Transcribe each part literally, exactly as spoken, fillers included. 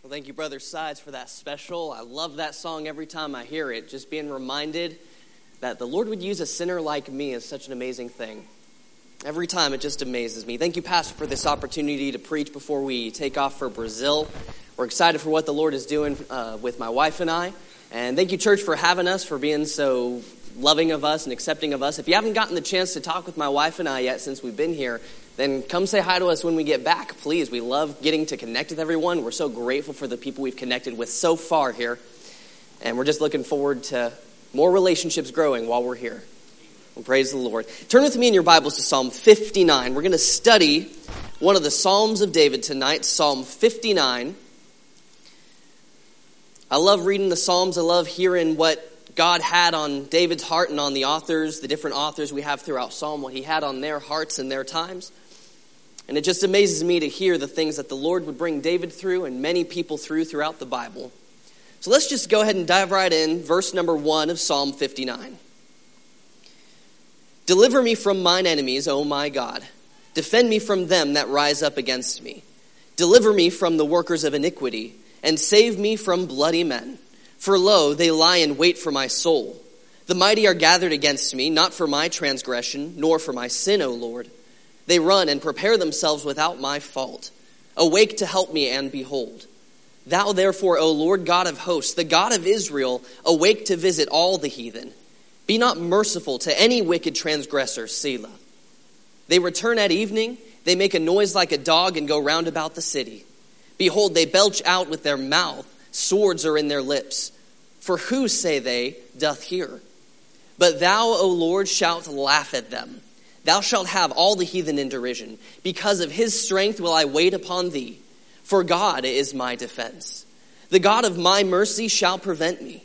Well, thank you, Brother Sides, for that special. I love that song every time I hear it. Just being reminded that the Lord would use a sinner like me is such an amazing thing. Every time it just amazes me. Thank you, Pastor, for this opportunity to preach before we take off for Brazil. We're excited for what the Lord is doing uh, with my wife and I. And thank you, church, for having us, for being so loving of us and accepting of us. If you haven't gotten the chance to talk with my wife and I yet since we've been here, then come say hi to us when we get back, please. We love getting to connect with everyone. We're so grateful for the people we've connected with so far here. And we're just looking forward to more relationships growing while we're here. Well, praise the Lord. Turn with me in your Bibles to Psalm fifty-nine. We're going to study one of the Psalms of David tonight, Psalm fifty-nine. I love reading the Psalms. I love hearing what God had on David's heart and on the authors, the different authors we have throughout Psalm, what he had on their hearts and their times. And it just amazes me to hear the things that the Lord would bring David through and many people through throughout the Bible. So let's just go ahead and dive right in. Verse number one of Psalm fifty-nine. Deliver me from mine enemies, O my God. Defend me from them that rise up against me. Deliver me from the workers of iniquity, and save me from bloody men. For lo, they lie in wait for my soul. The mighty are gathered against me, not for my transgression, nor for my sin, O Lord. They run and prepare themselves without my fault. Awake to help me, and behold. Thou therefore, O Lord God of hosts, the God of Israel, awake to visit all the heathen. Be not merciful to any wicked transgressor, Selah. They return at evening, they make a noise like a dog and go round about the city. Behold, they belch out with their mouth, swords are in their lips. For who, say they, doth hear? But thou, O Lord, shalt laugh at them. Thou shalt have all the heathen in derision. Because of his strength will I wait upon thee. For God is my defense. The God of my mercy shall prevent me.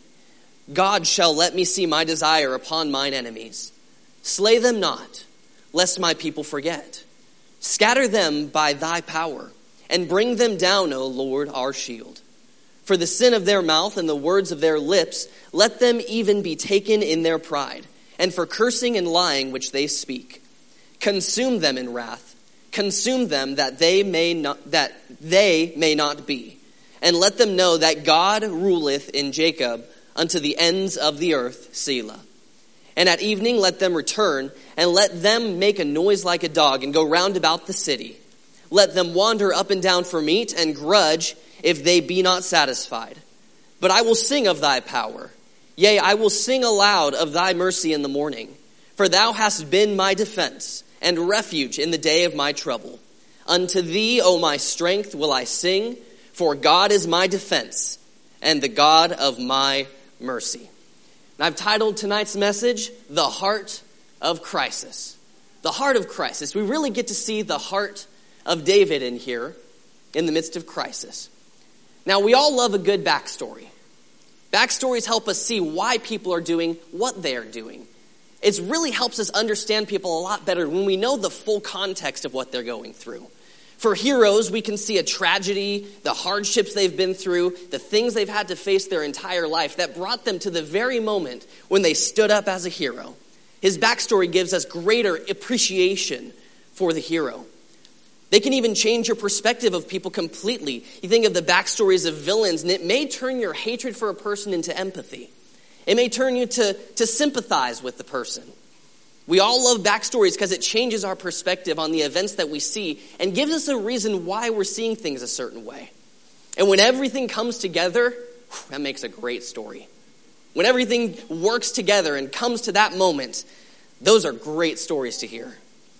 God shall let me see my desire upon mine enemies. Slay them not, lest my people forget. Scatter them by thy power, and bring them down, O Lord, our shield. For the sin of their mouth and the words of their lips, let them even be taken in their pride, and for cursing and lying which they speak. Consume them in wrath, consume them that they may not that they may not be, and let them know that God ruleth in Jacob unto the ends of the earth, Selah. And at evening let them return, and let them make a noise like a dog, and go round about the city. Let them wander up and down for meat, and grudge if they be not satisfied. But I will sing of thy power. Yea, I will sing aloud of thy mercy in the morning. For thou hast been my defense, and refuge in the day of my trouble. Unto thee, O my strength, will I sing, for God is my defense, and the God of my mercy. And I've titled tonight's message, The Heart of Crisis. The Heart of Crisis. We really get to see the heart of David in here, in the midst of crisis. Now, we all love a good backstory. Backstories help us see why people are doing what they are doing. It really helps us understand people a lot better when we know the full context of what they're going through. For heroes, we can see a tragedy, the hardships they've been through, the things they've had to face their entire life that brought them to the very moment when they stood up as a hero. His backstory gives us greater appreciation for the hero. They can even change your perspective of people completely. You think of the backstories of villains, and it may turn your hatred for a person into empathy. It may turn you to, to sympathize with the person. We all love backstories because it changes our perspective on the events that we see and gives us a reason why we're seeing things a certain way. And when everything comes together, that makes a great story. When everything works together and comes to that moment, those are great stories to hear.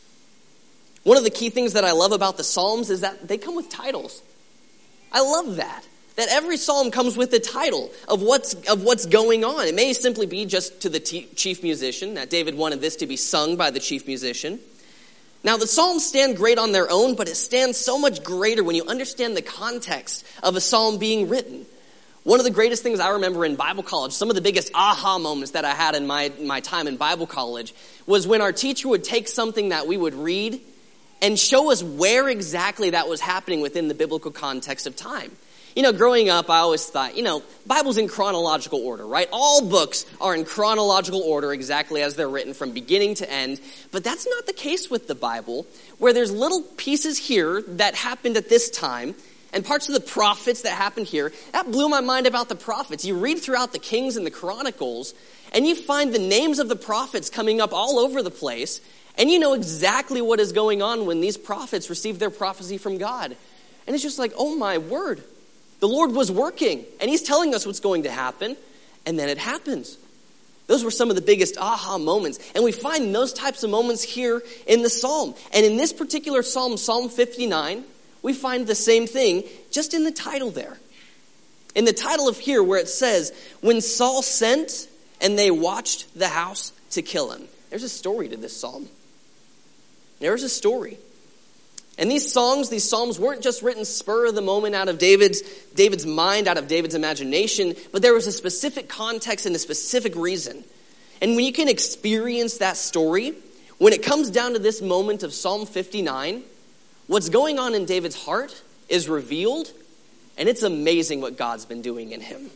One of the key things that I love about the Psalms is that they come with titles. I love that. That every psalm comes with a title of what's of what's going on. It may simply be just to the t- chief musician, that David wanted this to be sung by the chief musician. Now, the psalms stand great on their own, but it stands so much greater when you understand the context of a psalm being written. One of the greatest things I remember in Bible college, some of the biggest aha moments that I had in my, my time in Bible college, was when our teacher would take something that we would read and show us where exactly that was happening within the biblical context of time. You know, growing up, I always thought, you know, Bible's in chronological order, right? All books are in chronological order exactly as they're written from beginning to end. But that's not the case with the Bible, where there's little pieces here that happened at this time, and parts of the prophets that happened here. That blew my mind about the prophets. You read throughout the Kings and the Chronicles, and you find the names of the prophets coming up all over the place, and you know exactly what is going on when these prophets received their prophecy from God. And it's just like, oh my word, the Lord was working, and he's telling us what's going to happen, and then it happens. Those were some of the biggest aha moments. And we find those types of moments here in the psalm. And in this particular psalm, Psalm fifty-nine, we find the same thing just in the title there. In the title of here where it says, when Saul sent and they watched the house to kill him. There's a story to this psalm. There's a story. And these songs, these psalms weren't just written spur of the moment out of David's, David's mind, out of David's imagination, but there was a specific context and a specific reason. And when you can experience that story, when it comes down to this moment of Psalm fifty-nine, what's going on in David's heart is revealed, and it's amazing what God's been doing in him.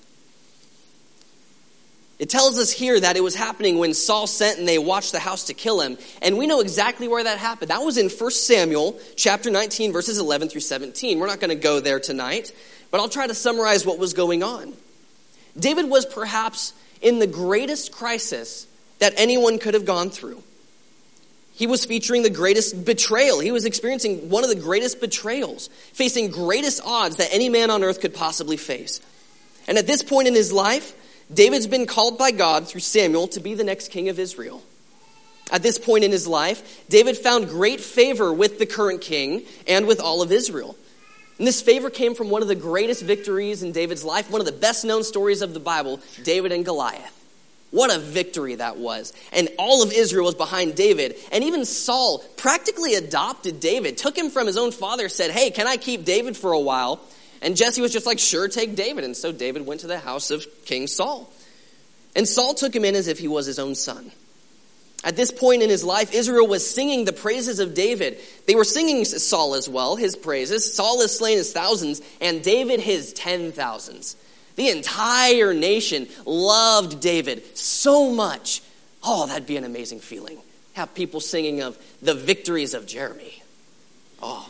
It tells us here that it was happening when Saul sent and they watched the house to kill him. And we know exactly where that happened. That was in First Samuel chapter nineteen, verses eleven through seventeen. We're not going to go there tonight, but I'll try to summarize what was going on. David was perhaps in the greatest crisis that anyone could have gone through. He was featuring the greatest betrayal. He was experiencing one of the greatest betrayals, facing greatest odds that any man on earth could possibly face. And at this point in his life, David's been called by God through Samuel to be the next king of Israel. At this point in his life, David found great favor with the current king and with all of Israel. And this favor came from one of the greatest victories in David's life, one of the best known stories of the Bible, David and Goliath. What a victory that was. And all of Israel was behind David. And even Saul practically adopted David, took him from his own father, said, hey, can I keep David for a while? And Jesse was just like, sure, take David. And so David went to the house of King Saul. And Saul took him in as if he was his own son. At this point in his life, Israel was singing the praises of David. They were singing Saul as well, his praises. Saul has slain his thousands, and David his ten thousands. The entire nation loved David so much. Oh, that'd be an amazing feeling. Have people singing of the victories of Jeremy. Oh.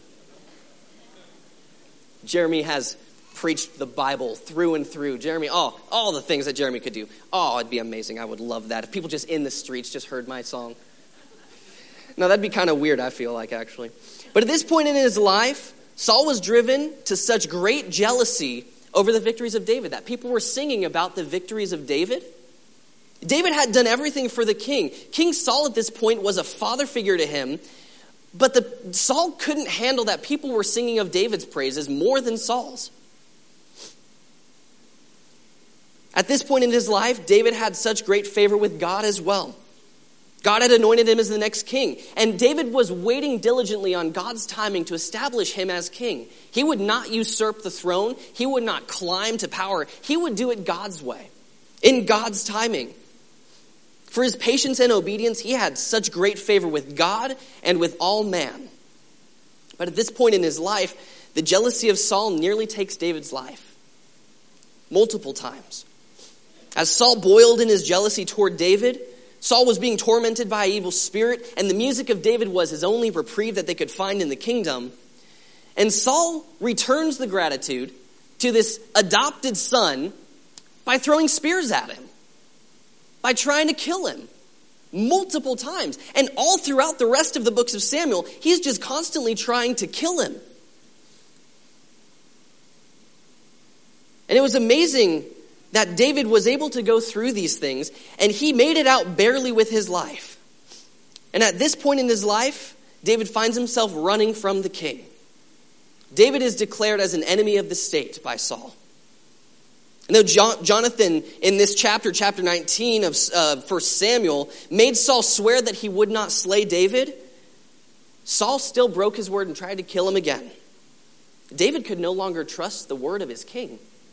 Jeremy has preached the Bible through and through. Jeremy, oh, all the things that Jeremy could do. Oh, it'd be amazing. I would love that. If people just in the streets just heard my song. No, that'd be kind of weird, I feel like, actually. But at this point in his life, Saul was driven to such great jealousy over the victories of David that people were singing about the victories of David. David had done everything for the king. King Saul at this point was a father figure to him. But the, Saul couldn't handle that people were singing of David's praises more than Saul's. At this point in his life, David had such great favor with God as well. God had anointed him as the next king. And David was waiting diligently on God's timing to establish him as king. He would not usurp the throne. He would not climb to power. He would do it God's way, in God's timing. For his patience and obedience, he had such great favor with God and with all man. But at this point in his life, the jealousy of Saul nearly takes David's life. Multiple times. As Saul boiled in his jealousy toward David, Saul was being tormented by an evil spirit, and the music of David was his only reprieve that they could find in the kingdom. And Saul returns the gratitude to this adopted son by throwing spears at him. By trying to kill him multiple times. And all throughout the rest of the books of Samuel, he's just constantly trying to kill him. And it was amazing that David was able to go through these things, and he made it out barely with his life. And at this point in his life, David finds himself running from the king. David is declared as an enemy of the state by Saul. And though John, Jonathan, in this chapter, chapter nineteen of uh, First Samuel, made Saul swear that he would not slay David, Saul still broke his word and tried to kill him again. David could no longer trust the word of his king.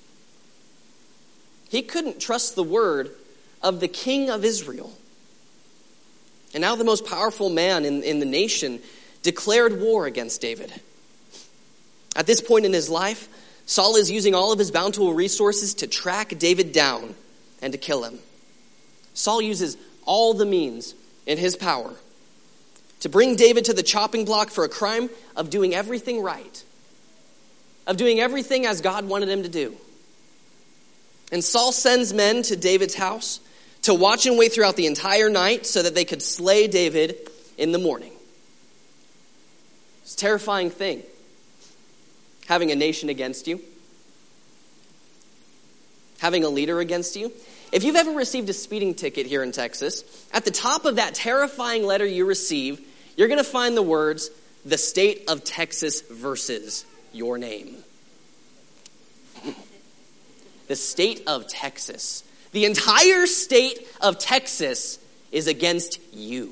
He couldn't trust the word of the king of Israel. And now the most powerful man in, in the nation declared war against David. At this point in his life, Saul is using all of his bountiful resources to track David down and to kill him. Saul uses all the means in his power to bring David to the chopping block for a crime of doing everything right. of doing everything as God wanted him to do. And Saul sends men to David's house to watch and wait throughout the entire night so that they could slay David in the morning. It's a terrifying thing, having a nation against you, having a leader against you. If you've ever received a speeding ticket here in Texas, at the top of that terrifying letter you receive, you're going to find the words, "The state of Texas versus your name." The state of Texas. The entire state of Texas is against you.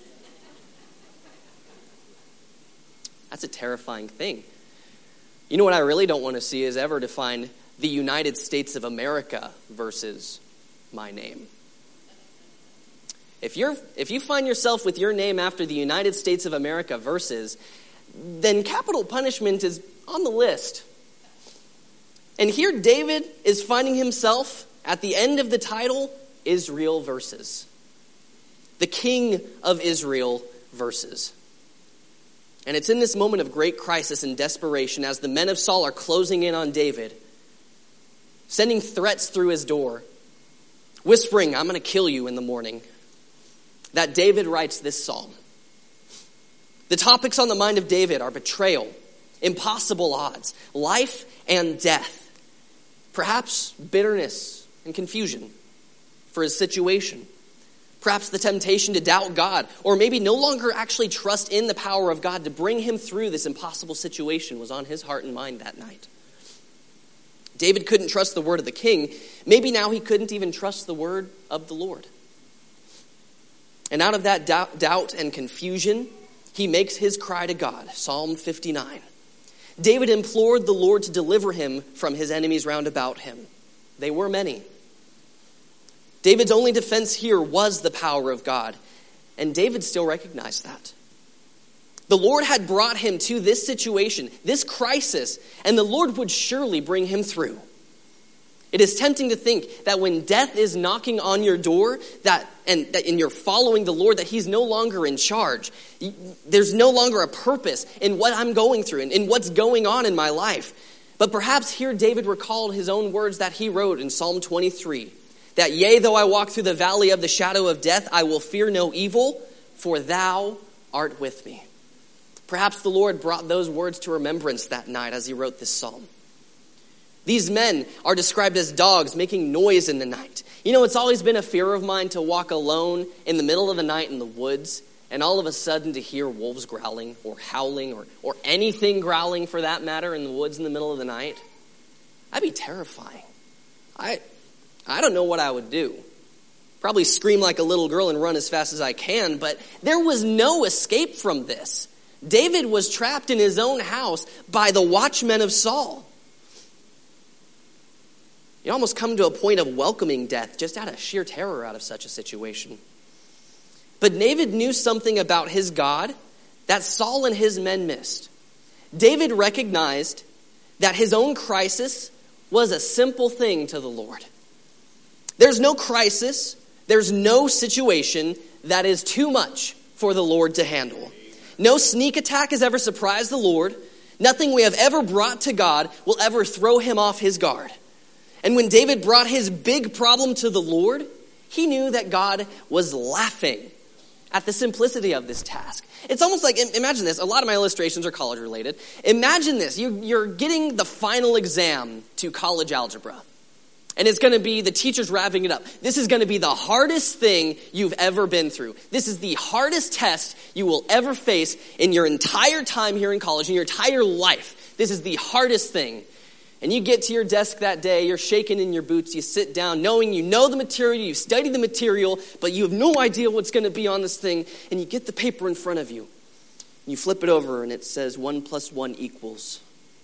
That's a terrifying thing. You know what I really don't want to see is ever to find the United States of America versus my name. If you're if you find yourself with your name after the United States of America versus, then capital punishment is on the list. And here David is finding himself at the end of the title, Israel versus. The King of Israel versus. And it's in this moment of great crisis and desperation as the men of Saul are closing in on David, sending threats through his door, whispering, "I'm going to kill you in the morning," that David writes this psalm. The topics on the mind of David are betrayal, impossible odds, life and death, perhaps bitterness and confusion for his situation, perhaps the temptation to doubt God, or maybe no longer actually trust in the power of God to bring him through this impossible situation was on his heart and mind that night. David couldn't trust the word of the king. Maybe now he couldn't even trust the word of the Lord. And out of that doubt, doubt and confusion, he makes his cry to God. Psalm fifty-nine. David implored the Lord to deliver him from his enemies round about him. They were many. David's only defense here was the power of God, and David still recognized that. The Lord had brought him to this situation, this crisis, and the Lord would surely bring him through. It is tempting to think that when death is knocking on your door, that and, that, and you're following the Lord, that he's no longer in charge. There's no longer a purpose in what I'm going through and in what's going on in my life. But perhaps here David recalled his own words that he wrote in Psalm twenty-three. That, "Yea, though I walk through the valley of the shadow of death, I will fear no evil, for thou art with me." Perhaps the Lord brought those words to remembrance that night as he wrote this psalm. These men are described as dogs making noise in the night. You know, it's always been a fear of mine to walk alone in the middle of the night in the woods and all of a sudden to hear wolves growling or howling or, or anything growling for that matter in the woods in the middle of the night. That'd be terrifying. I, I don't know what I would do. Probably scream like a little girl and run as fast as I can, but there was no escape from this. David was trapped in his own house by the watchmen of Saul. You almost come to a point of welcoming death just out of sheer terror out of such a situation. But David knew something about his God that Saul and his men missed. David recognized that his own crisis was a simple thing to the Lord. There's no crisis, there's no situation that is too much for the Lord to handle. No sneak attack has ever surprised the Lord. Nothing we have ever brought to God will ever throw him off his guard. And when David brought his big problem to the Lord, he knew that God was laughing at the simplicity of this task. It's almost like, imagine this, a lot of my illustrations are college related. Imagine this, you, you're getting the final exam to college algebra. And it's going to be, the teacher's wrapping it up. This is going to be the hardest thing you've ever been through. This is the hardest test you will ever face in your entire time here in college, in your entire life. This is the hardest thing. And you get to your desk that day, you're shaking in your boots, you sit down knowing you know the material, you've studied the material, but you have no idea what's going to be on this thing, and you get the paper in front of you. You flip it over and it says one plus one equals.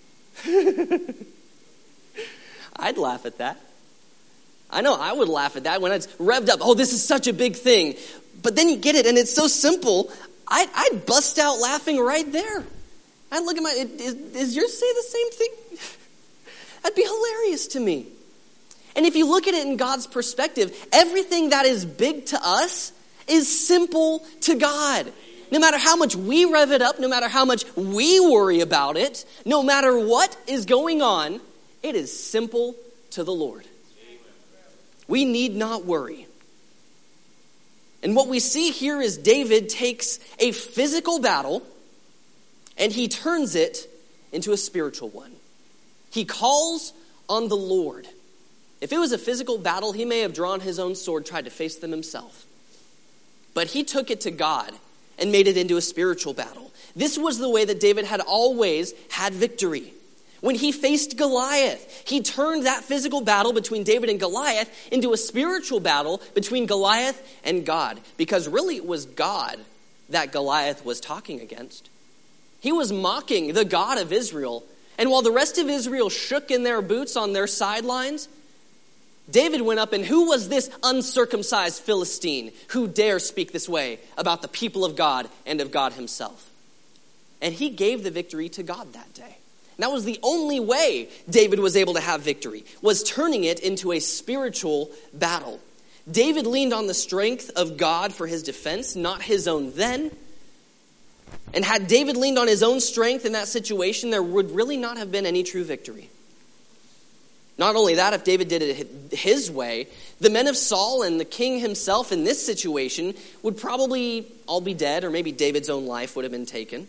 I'd laugh at that. I know I would laugh at that when it's revved up. Oh, this is such a big thing. But then you get it and it's so simple, I'd, I'd bust out laughing right there. I'd look at my, is, is yours say the same thing? That'd be hilarious to me. And if you look at it in God's perspective, everything that is big to us is simple to God. No matter how much we rev it up, no matter how much we worry about it, no matter what is going on, it is simple to the Lord. We need not worry. And what we see here is David takes a physical battle and he turns it into a spiritual one. He calls on the Lord. If it was a physical battle, he may have drawn his own sword, tried to face them himself. But he took it to God and made it into a spiritual battle. This was the way that David had always had victory. When he faced Goliath, he turned that physical battle between David and Goliath into a spiritual battle between Goliath and God. Because really it was God that Goliath was talking against. He was mocking the God of Israel. And while the rest of Israel shook in their boots on their sidelines, David went up, and who was this uncircumcised Philistine who dare speak this way about the people of God and of God himself? And he gave the victory to God that day. And that was the only way David was able to have victory, was turning it into a spiritual battle. David leaned on the strength of God for his defense, not his own then. And had David leaned on his own strength in that situation, there would really not have been any true victory. Not only that, if David did it his way, the men of Saul and the king himself in this situation would probably all be dead, or maybe David's own life would have been taken.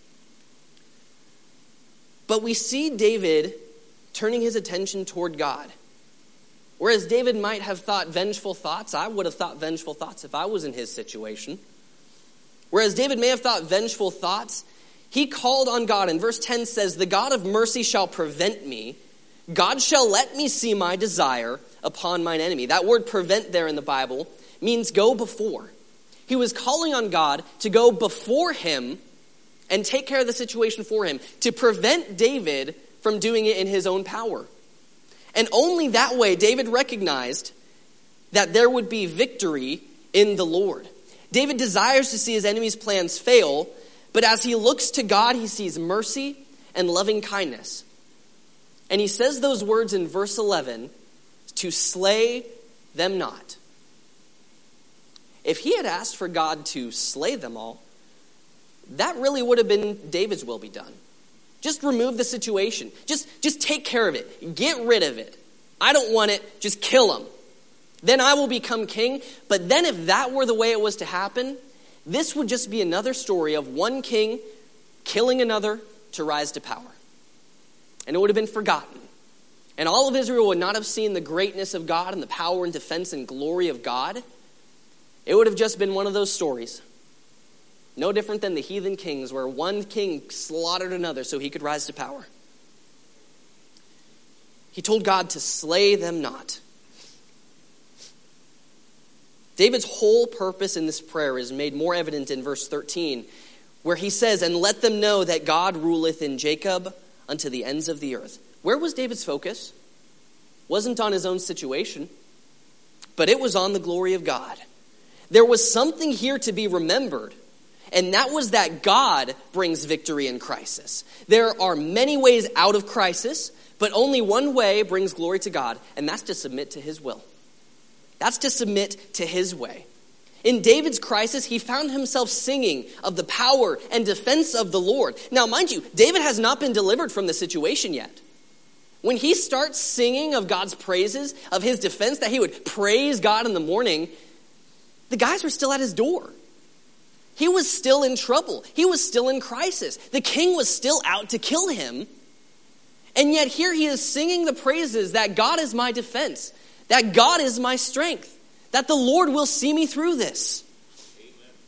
But we see David turning his attention toward God. Whereas David might have thought vengeful thoughts, I would have thought vengeful thoughts if I was in his situation. Whereas David may have thought vengeful thoughts, he called on God. And verse ten says, "The God of mercy shall prevent me. God shall let me see my desire upon mine enemy." That word prevent there in the Bible means go before. He was calling on God to go before him and take care of the situation for him, to prevent David from doing it in his own power. And only that way David recognized that there would be victory in the Lord. David desires to see his enemies' plans fail, but as he looks to God, he sees mercy and loving kindness. And he says those words in verse eleven, to slay them not. If he had asked for God to slay them all, that really would have been David's will be done. Just remove the situation. Just, just take care of it. Get rid of it. I don't want it. Just kill him. Then I will become king. But then if that were the way it was to happen, this would just be another story of one king killing another to rise to power. And it would have been forgotten. And all of Israel would not have seen the greatness of God and the power and defense and glory of God. It would have just been one of those stories. No different than the heathen kings, where one king slaughtered another so he could rise to power. He told God to slay them not. David's whole purpose in this prayer is made more evident in verse thirteen, where he says, "And let them know that God ruleth in Jacob unto the ends of the earth." Where was David's focus? Wasn't on his own situation, but it was on the glory of God. There was something here to be remembered, and that was that God brings victory in crisis. There are many ways out of crisis, but only one way brings glory to God, and that's to submit to his will. That's to submit to his way. In David's crisis, he found himself singing of the power and defense of the Lord. Now, mind you, David has not been delivered from the situation yet. When he starts singing of God's praises, of his defense, that he would praise God in the morning, the guys were still at his door. He was still in trouble. He was still in crisis. The king was still out to kill him. And yet here he is singing the praises that God is my defense, that God is my strength, that the Lord will see me through this. Amen.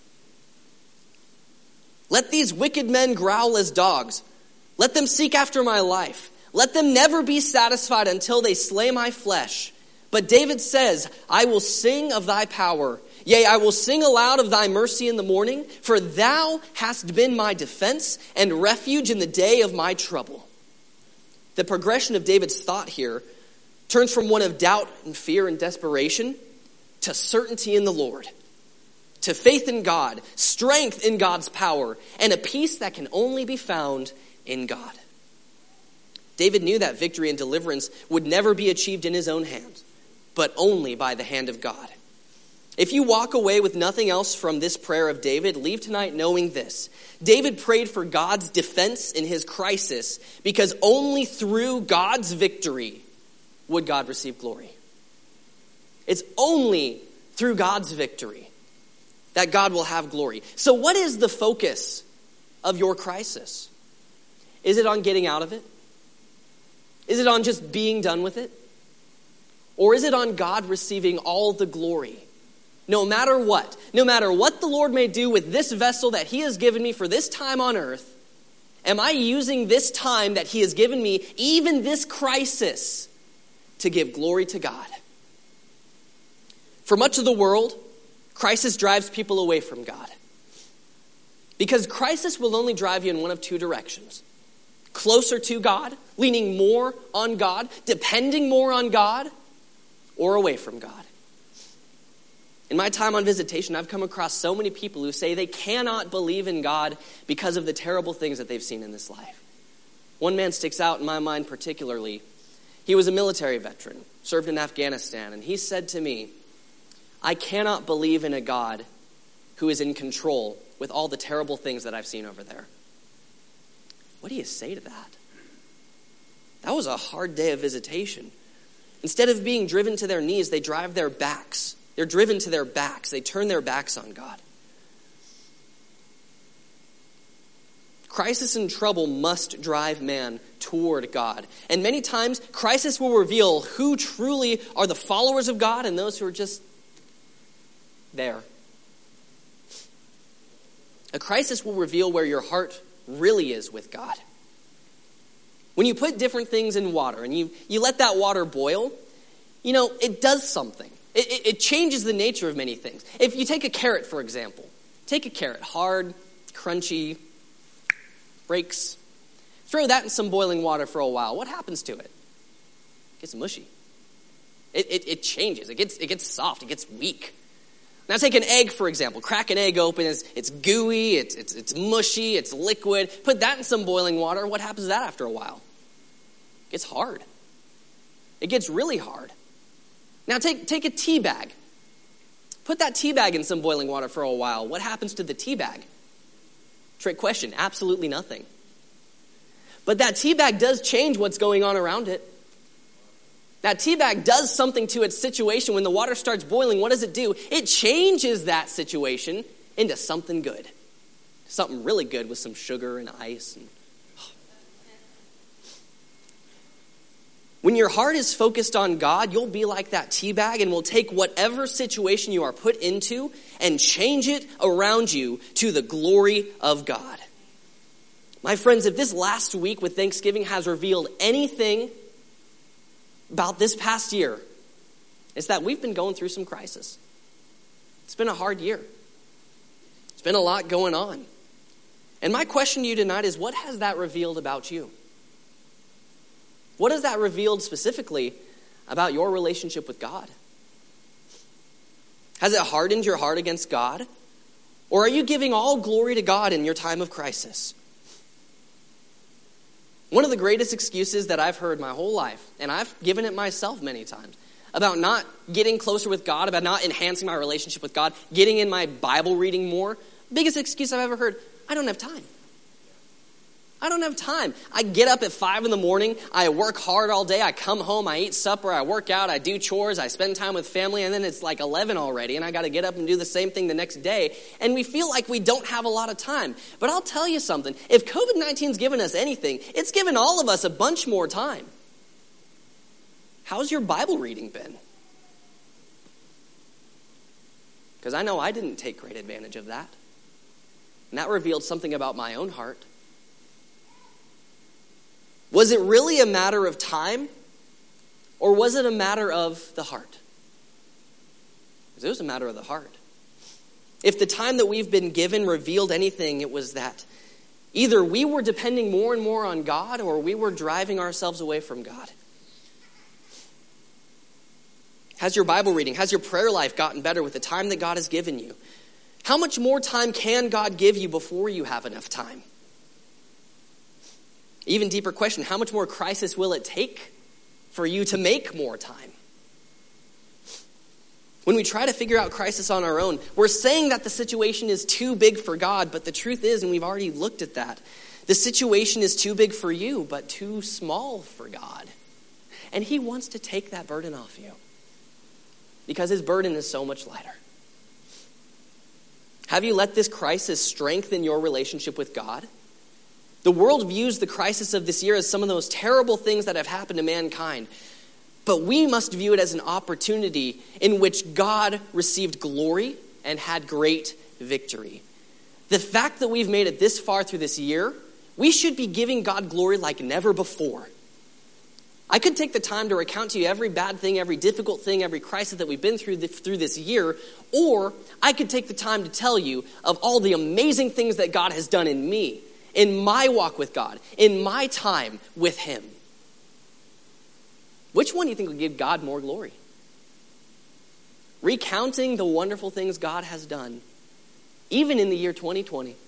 Let these wicked men growl as dogs. Let them seek after my life. Let them never be satisfied until they slay my flesh. But David says, I will sing of thy power. Yea, I will sing aloud of thy mercy in the morning, for thou hast been my defense and refuge in the day of my trouble. The progression of David's thought here turns from one of doubt and fear and desperation to certainty in the Lord, to faith in God, strength in God's power, and a peace that can only be found in God. David knew that victory and deliverance would never be achieved in his own hand, but only by the hand of God. If you walk away with nothing else from this prayer of David, leave tonight knowing this. David prayed for God's defense in his crisis because only through God's victory would God receive glory. It's only through God's victory that God will have glory. So what is the focus of your crisis? Is it on getting out of it? Is it on just being done with it? Or is it on God receiving all the glory? No matter what, no matter what the Lord may do with this vessel that he has given me for this time on earth, am I using this time that he has given me, even this crisis, to give glory to God? For much of the world, crisis drives people away from God. Because crisis will only drive you in one of two directions. Closer to God, leaning more on God, depending more on God, or away from God. In my time on visitation, I've come across so many people who say they cannot believe in God because of the terrible things that they've seen in this life. One man sticks out in my mind particularly. He was a military veteran, served in Afghanistan, and he said to me, I cannot believe in a God who is in control with all the terrible things that I've seen over there. What do you say to that? That was a hard day of visitation. Instead of being driven to their knees, they drive their backs. They're driven to their backs. They turn their backs on God. Crisis and trouble must drive man toward God. And many times, crisis will reveal who truly are the followers of God and those who are just there. A crisis will reveal where your heart really is with God. When you put different things in water and you, you let that water boil, you know, it does something. It, it, it changes the nature of many things. If you take a carrot, for example, take a carrot, hard, crunchy, breaks. Throw that in some boiling water for a while. What happens to it? It gets mushy. It, it, it changes. It gets, it gets soft. It gets weak. Now take an egg, for example. Crack an egg open. It's, it's gooey. It's, it's, it's mushy. It's liquid. Put that in some boiling water. What happens to that after a while? It gets hard. It gets really hard. Now take, take a tea bag. Put that tea bag in some boiling water for a while. What happens to the tea bag? Trick question. Absolutely nothing. But that tea bag does change what's going on around it. That tea bag does something to its situation. When the water starts boiling, what does it do? It changes that situation into something good. Something really good with some sugar and ice. And when your heart is focused on God, you'll be like that tea bag and will take whatever situation you are put into and change it around you to the glory of God. My friends, if this last week with Thanksgiving has revealed anything about this past year, it's that we've been going through some crisis. It's been a hard year. It's been a lot going on. And my question to you tonight is, what has that revealed about you? What has that revealed specifically about your relationship with God? Has it hardened your heart against God? Or are you giving all glory to God in your time of crisis? One of the greatest excuses that I've heard my whole life, and I've given it myself many times, about not getting closer with God, about not enhancing my relationship with God, getting in my Bible reading more, biggest excuse I've ever heard, I don't have time. I don't have time. I get up at five in the morning. I work hard all day. I come home. I eat supper. I work out. I do chores. I spend time with family. And then it's like eleven already. And I got to get up and do the same thing the next day. And we feel like we don't have a lot of time. But I'll tell you something. If covid nineteen's given us anything, it's given all of us a bunch more time. How's your Bible reading been? Because I know I didn't take great advantage of that. And that revealed something about my own heart. Was it really a matter of time? Or was it a matter of the heart? Because it was a matter of the heart. If the time that we've been given revealed anything, it was that either we were depending more and more on God, or we were driving ourselves away from God. Has your Bible reading, has your prayer life gotten better with the time that God has given you? How much more time can God give you before you have enough time? Even deeper question, how much more crisis will it take for you to make more time? When we try to figure out crisis on our own, we're saying that the situation is too big for God, but the truth is, and we've already looked at that, the situation is too big for you, but too small for God. And he wants to take that burden off you because his burden is so much lighter. Have you let this crisis strengthen your relationship with God? The world views the crisis of this year as some of the most terrible things that have happened to mankind. But we must view it as an opportunity in which God received glory and had great victory. The fact that we've made it this far through this year, we should be giving God glory like never before. I could take the time to recount to you every bad thing, every difficult thing, every crisis that we've been through the, through this year, or I could take the time to tell you of all the amazing things that God has done in me, in my walk with God, in my time with him. Which one do you think would give God more glory? Recounting the wonderful things God has done, even in the year twenty twenty.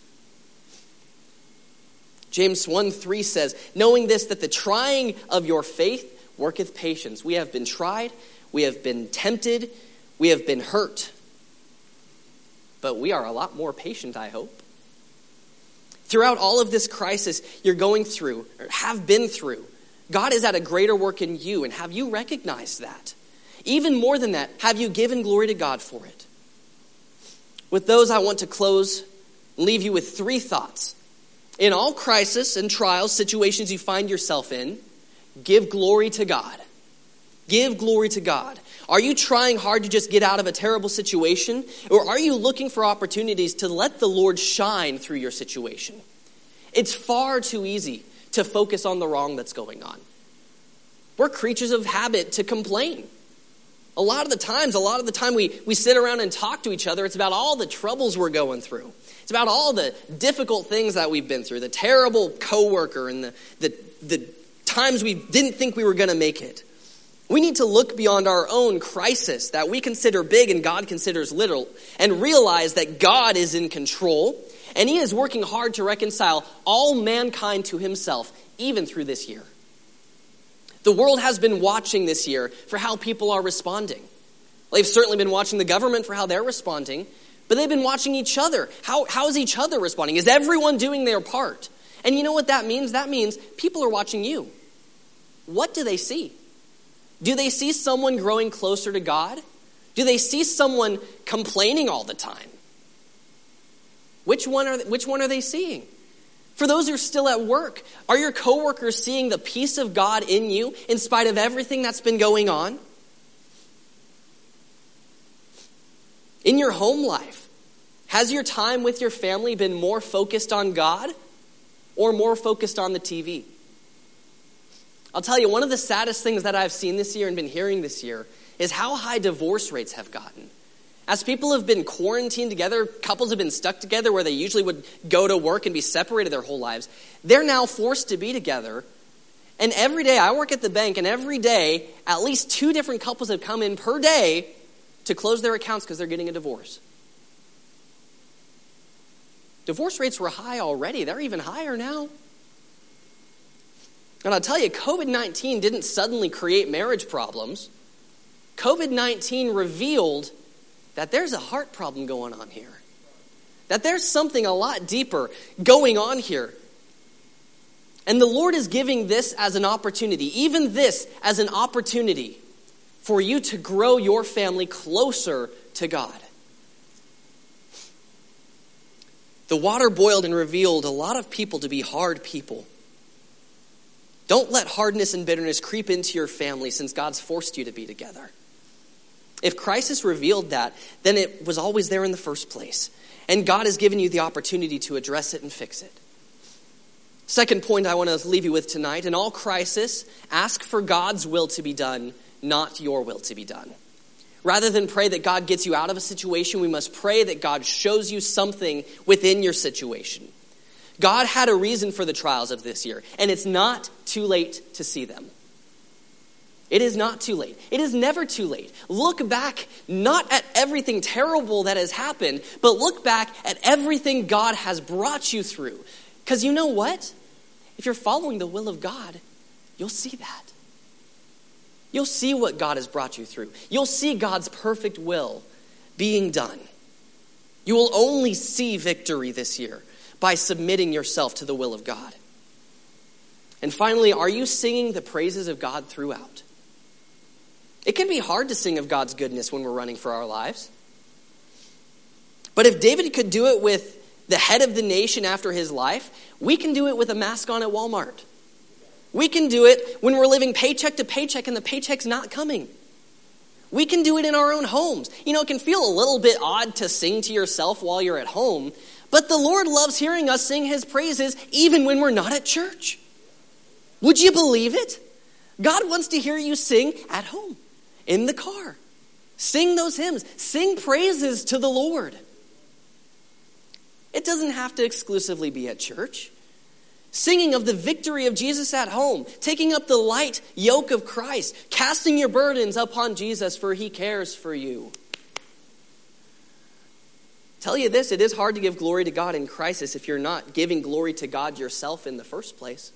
James one three says, knowing this, that the trying of your faith worketh patience. We have been tried, we have been tempted, we have been hurt. But we are a lot more patient, I hope. Throughout all of this crisis you're going through, or have been through, God is at a greater work in you, and have you recognized that? Even more than that, have you given glory to God for it? With those, I want to close and leave you with three thoughts. In all crisis and trials, situations you find yourself in, give glory to God. Give glory to God. Are you trying hard to just get out of a terrible situation? Or are you looking for opportunities to let the Lord shine through your situation? It's far too easy to focus on the wrong that's going on. We're creatures of habit to complain. A lot of the times, a lot of the time we, we sit around and talk to each other, it's about all the troubles we're going through. It's about all the difficult things that we've been through, the terrible coworker and the, the, the times we didn't think we were going to make it. We need to look beyond our own crisis that we consider big and God considers little, and realize that God is in control and he is working hard to reconcile all mankind to himself, even through this year. The world has been watching this year for how people are responding. They've certainly been watching the government for how they're responding, but they've been watching each other. How, how is each other responding? Is everyone doing their part? And you know what that means? That means people are watching you. What do they see? Do they see someone growing closer to God? Do they see someone complaining all the time? Which one are, which one are they seeing? For those who are still at work, are your coworkers seeing the peace of God in you in spite of everything that's been going on? In your home life, has your time with your family been more focused on God or more focused on the T V? I'll tell you, one of the saddest things that I've seen this year and been hearing this year is how high divorce rates have gotten. As people have been quarantined together, couples have been stuck together where they usually would go to work and be separated their whole lives. They're now forced to be together. And every day, I work at the bank, and every day, at least two different couples have come in per day to close their accounts because they're getting a divorce. Divorce rates were high already. They're even higher now. And I'll tell you, covid nineteen didn't suddenly create marriage problems. covid nineteen revealed that there's a heart problem going on here. That there's something a lot deeper going on here. And the Lord is giving this as an opportunity, even this as an opportunity for you to grow your family closer to God. The water boiled and revealed a lot of people to be hard people. Don't let hardness and bitterness creep into your family since God's forced you to be together. If crisis revealed that, then it was always there in the first place. And God has given you the opportunity to address it and fix it. Second point I want to leave you with tonight. In all crisis, ask for God's will to be done, not your will to be done. Rather than pray that God gets you out of a situation, we must pray that God shows you something within your situation. God had a reason for the trials of this year, and it's not too late to see them. It is not too late. It is never too late. Look back not at everything terrible that has happened, but look back at everything God has brought you through. Because you know what? If you're following the will of God, you'll see that. You'll see what God has brought you through. You'll see God's perfect will being done. You will only see victory this year by submitting yourself to the will of God. And finally, are you singing the praises of God throughout? It can be hard to sing of God's goodness when we're running for our lives. But if David could do it with the head of the nation after his life, we can do it with a mask on at Walmart. We can do it when we're living paycheck to paycheck and the paycheck's not coming. We can do it in our own homes. You know, it can feel a little bit odd to sing to yourself while you're at home, but the Lord loves hearing us sing his praises even when we're not at church. Would you believe it? God wants to hear you sing at home, in the car. Sing those hymns. Sing praises to the Lord. It doesn't have to exclusively be at church. Singing of the victory of Jesus at home, taking up the light yoke of Christ, casting your burdens upon Jesus, for he cares for you. Tell you this, it is hard to give glory to God in crisis if you're not giving glory to God yourself in the first place.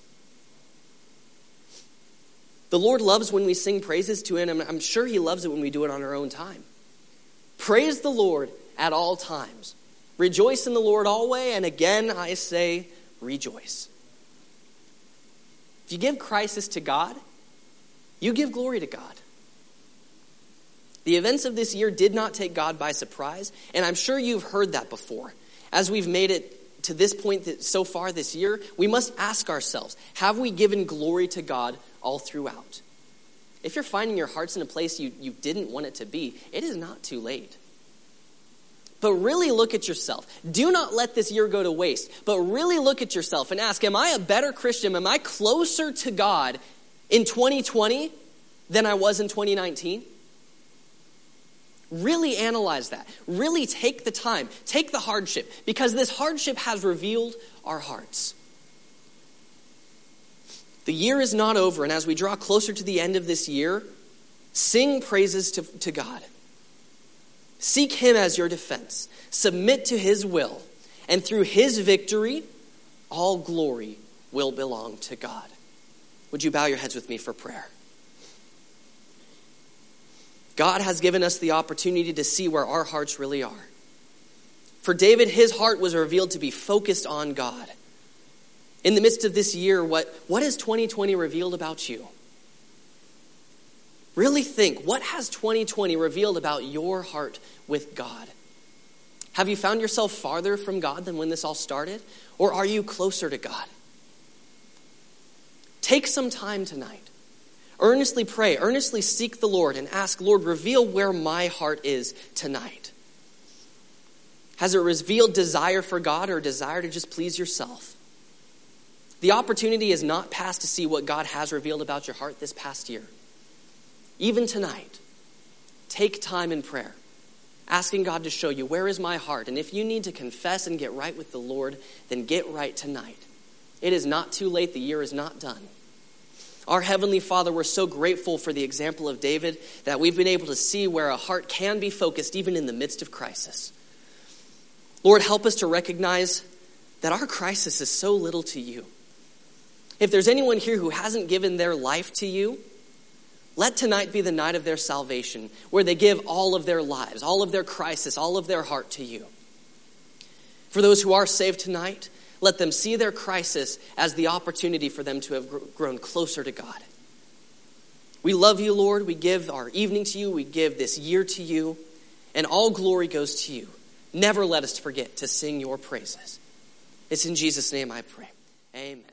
The Lord loves when we sing praises to him. I'm sure he loves it when we do it on our own time. Praise the Lord at all times. Rejoice in the Lord always, and again I say, rejoice. If you give crisis to God, you give glory to God. The events of this year did not take God by surprise, and I'm sure you've heard that before. As we've made it to this point that so far this year, we must ask ourselves, have we given glory to God all throughout? If you're finding your hearts in a place you, you didn't want it to be, it is not too late. But really look at yourself. Do not let this year go to waste, but really look at yourself and ask, am I a better Christian? Am I closer to God in twenty twenty than I was in twenty nineteen? Really analyze that. Really take the time. Take the hardship, because this hardship has revealed our hearts. The year is not over, and as we draw closer to the end of this year, sing praises to, to God. Seek him as your defense. Submit to his will. And through his victory, all glory will belong to God. Would you bow your heads with me for prayer? God has given us the opportunity to see where our hearts really are. For David, his heart was revealed to be focused on God. In the midst of this year, what, what has twenty twenty revealed about you? Really think, what has twenty twenty revealed about your heart with God? Have you found yourself farther from God than when this all started? Or are you closer to God? Take some time tonight. Earnestly pray, earnestly seek the Lord and ask, Lord, reveal where my heart is tonight. Has it revealed desire for God or desire to just please yourself? The opportunity is not past to see what God has revealed about your heart this past year. Even tonight, take time in prayer, asking God to show you, where is my heart? And if you need to confess and get right with the Lord, then get right tonight. It is not too late. The year is not done. Our Heavenly Father, we're so grateful for the example of David that we've been able to see where a heart can be focused even in the midst of crisis. Lord, help us to recognize that our crisis is so little to you. If there's anyone here who hasn't given their life to you, let tonight be the night of their salvation, where they give all of their lives, all of their crisis, all of their heart to you. For those who are saved tonight, let them see their crisis as the opportunity for them to have grown closer to God. We love you, Lord. We give our evening to you. We give this year to you. And all glory goes to you. Never let us forget to sing your praises. It's in Jesus' name I pray. Amen.